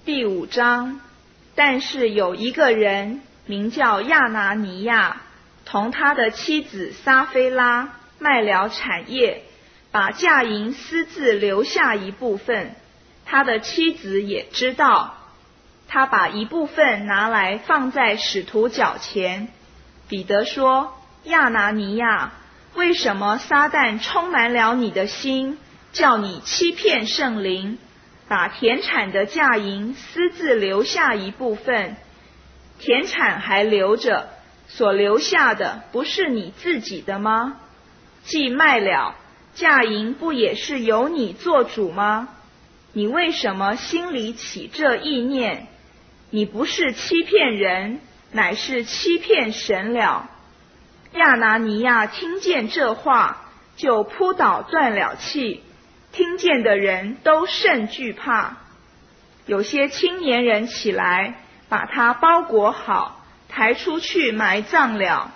第5章。但是有一个人名叫亚拿尼亚，同他的妻子撒非拉卖了产业，把价银私自留下一部分。他的妻子也知道，他把一部分拿来放在使徒脚前。彼得说：亚拿尼亚，为什么撒旦充满了你的心，叫你欺骗圣灵，把田产的价银私自留下一部分？田产还留着，所留下的不是你自己的吗？既卖了，价银不也是由你做主吗？你为什么心里起这意念？你不是欺骗人，乃是欺骗神了。亚拿尼亚听见这话，就扑倒断了气，听见的人都甚惧怕。有些青年人起来，把他包裹好，抬出去埋葬了。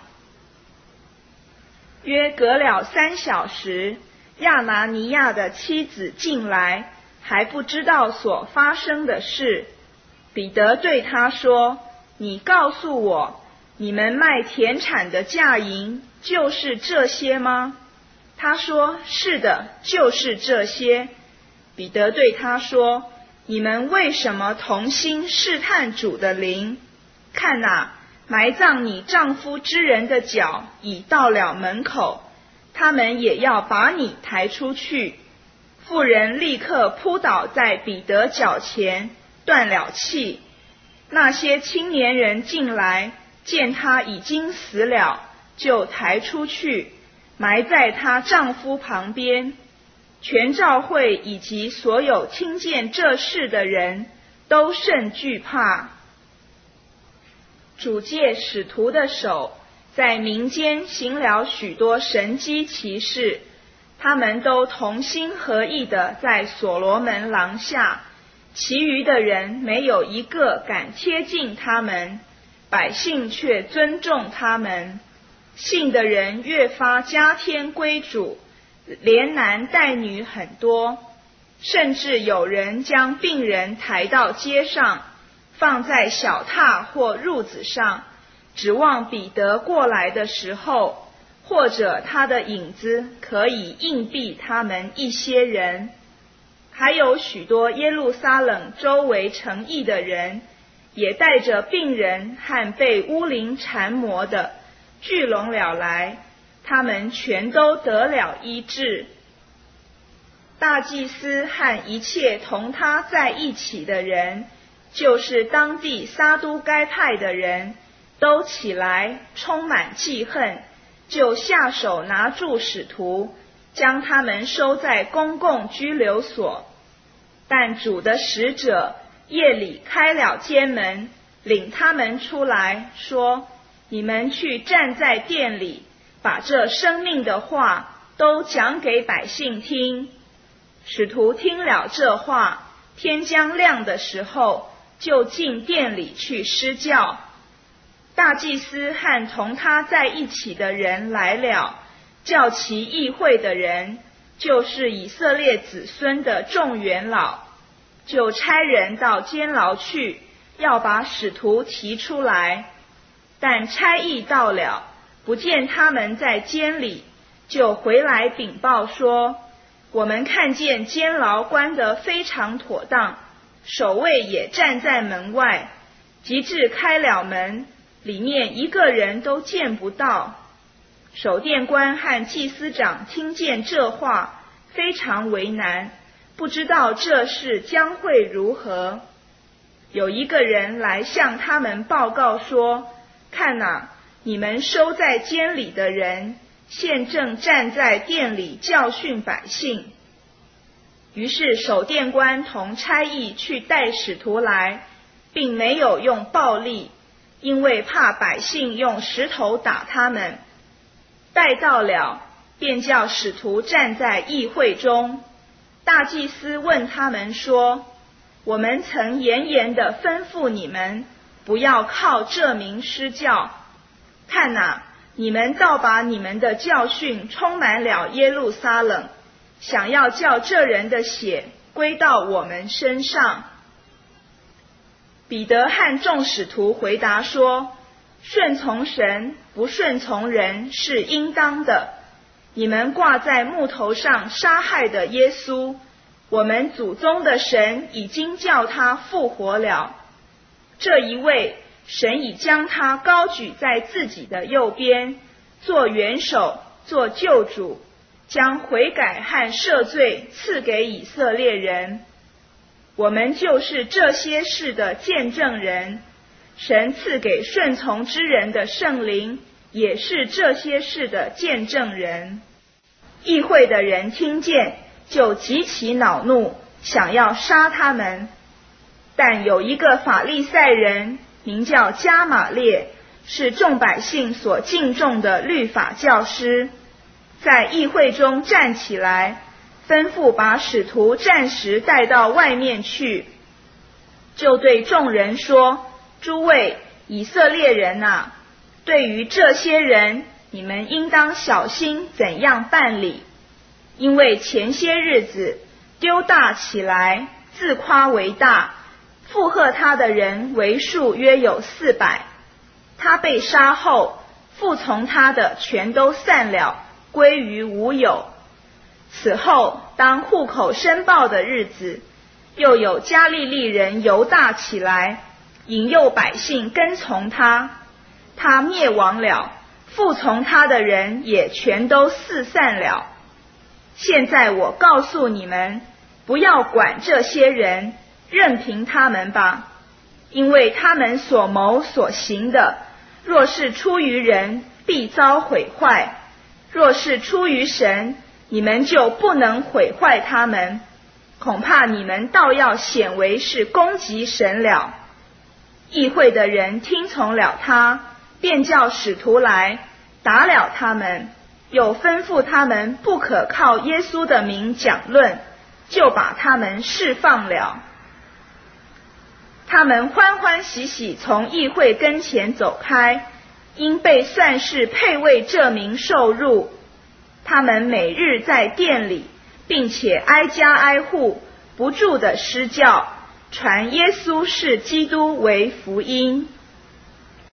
约隔了3小时，亚拿尼亚的妻子进来，还不知道所发生的事。彼得对他说：你告诉我，你们卖田产的价银就是这些吗？他说：是的，就是这些。彼得对他说：你们为什么同心试探主的灵？看哪，埋葬你丈夫之人的脚已到了门口，他们也要把你抬出去。妇人立刻扑倒在彼得脚前，断了气。那些青年人进来，见他已经死了，就抬出去，埋在她丈夫旁边。全教会以及所有听见这事的人都甚惧怕。主借使徒的手，在民间行了许多神迹奇事，他们都同心合意地在所罗门廊下，其余的人没有一个敢贴近他们，百姓却尊重他们。信的人越发加添归主，连男带女很多，甚至有人将病人抬到街上，放在小榻或褥子上，指望彼得过来的时候，或者他的影子可以应庇他们一些人。还有许多耶路撒冷周围城邑的人，也带着病人和被污灵缠磨的，聚拢了来，他们全都得了医治。大祭司和一切同他在一起的人，就是当地撒都该派的人，都起来充满记恨，就下手拿住使徒，将他们收在公共拘留所。但主的使者夜里开了监门，领他们出来，说：你们去站在殿里，把这生命的话都讲给百姓听。使徒听了这话，天将亮的时候，就进殿里去施教。大祭司和同他在一起的人来了，叫其议会的人，就是以色列子孙的众元老，就差人到监牢去，要把使徒提出来。但差役到了，不见他们在监里，就回来禀报说：我们看见监牢关得非常妥当，守卫也站在门外，及至开了门，里面一个人都见不到。守殿官和祭司长听见这话，非常为难，不知道这事将会如何。有一个人来向他们报告说：看哪，你们收在监里的人，现正站在殿里教训百姓。于是守殿官同差役去带使徒来，并没有用暴力，因为怕百姓用石头打他们。带到了，便叫使徒站在议会中。大祭司问他们说：我们曾严严地吩咐你们，不要靠这名施教。看哪，你们倒把你们的教训充满了耶路撒冷，想要叫这人的血归到我们身上。 彼得和众使徒回答说：顺从神，不顺从人是应当的。你们挂在木头上杀害的耶稣，我们祖宗的神已经叫他复活了。这一位，神已将他高举在自己的右边，做元首，做救主，将悔改和赦罪赐给以色列人。我们就是这些事的见证人。神赐给顺从之人的圣灵，也是这些事的见证人。议会的人听见，就极其恼怒，想要杀他们。但有一个法利赛人，名叫加玛列，是众百姓所敬重的律法教师，在议会中站起来，吩咐把使徒暂时带到外面去，就对众人说：诸位以色列人啊，对于这些人，你们应当小心怎样办理。因为前些日子丢大起来，自夸为大，附和他的人为数约有400。他被杀后，附从他的全都散了，归于无有。此后，当户口申报的日子，又有加利利人犹大起来，引诱百姓跟从他，他灭亡了，附从他的人也全都四散了。现在我告诉你们，不要管这些人，任凭他们吧，因为他们所谋所行的，若是出于人，必遭毁坏；若是出于神，你们就不能毁坏他们。恐怕你们倒要显为是攻击神了。议会的人听从了他，便叫使徒来打了他们，又吩咐他们不可靠耶稣的名讲论，就把他们释放了。他们欢欢喜喜从议会跟前走开，因被算是配为这名受辱。他们每日在殿里，并且挨家挨户不住地施教，传耶稣是基督为福音。